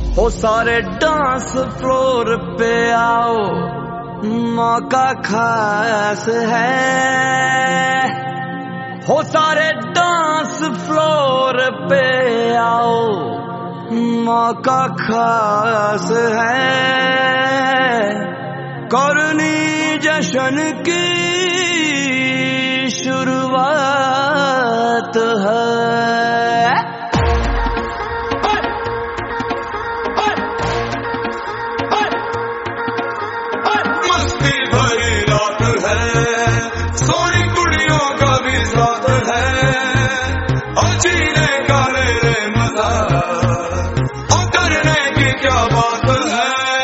हो सारे dance floor पे आओ, मौका खास है। हो सारे डांस फ्लोर पे आओ, मौका खास है। करनी जश्न की शुरुआत है। मस्ती भरी रात है, सोनी कुड़ियों का भी साथ है। और जीने का ले मजा, और करने की क्या बात है।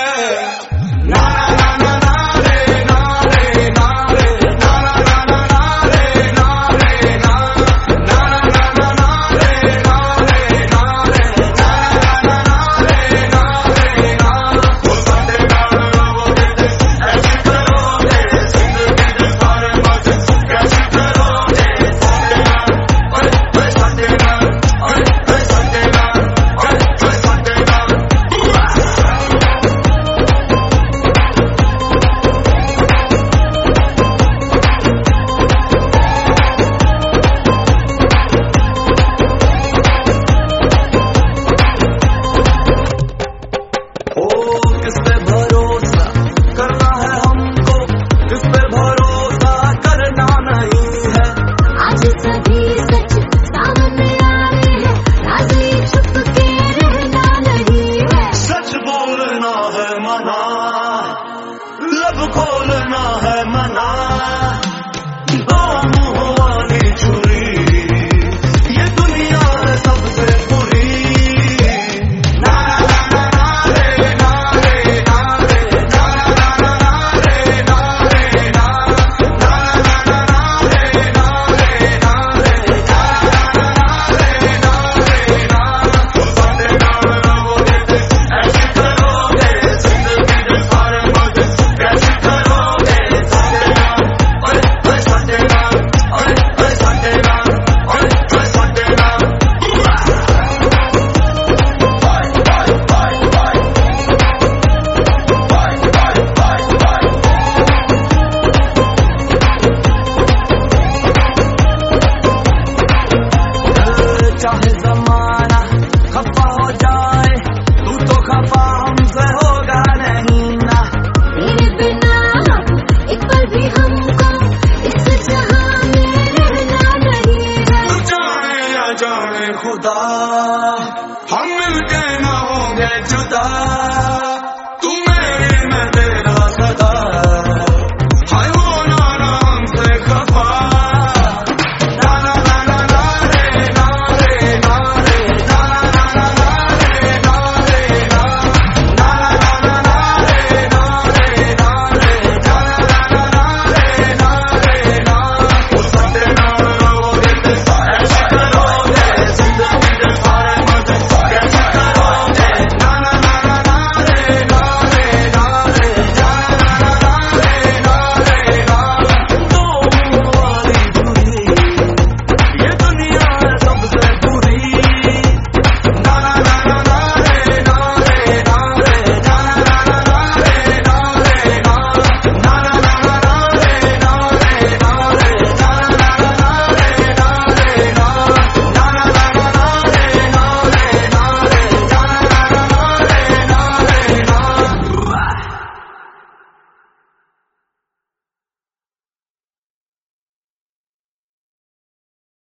लब खोलना है मना, दो मुंह वाली छुरी, ये दुनिया है सबसे बुरी। नारे नारे नारे नारे नारे नारे नारे नारे चाहे ज़माना खफा हो जाए, तू तो खफा हमसे होगा नहीं ना। तेरे बिना एक पल भी हमको इस जहां में रहना नहीं है। जाने या जाने खुदा, हम मिलके ना होंगे जुदा।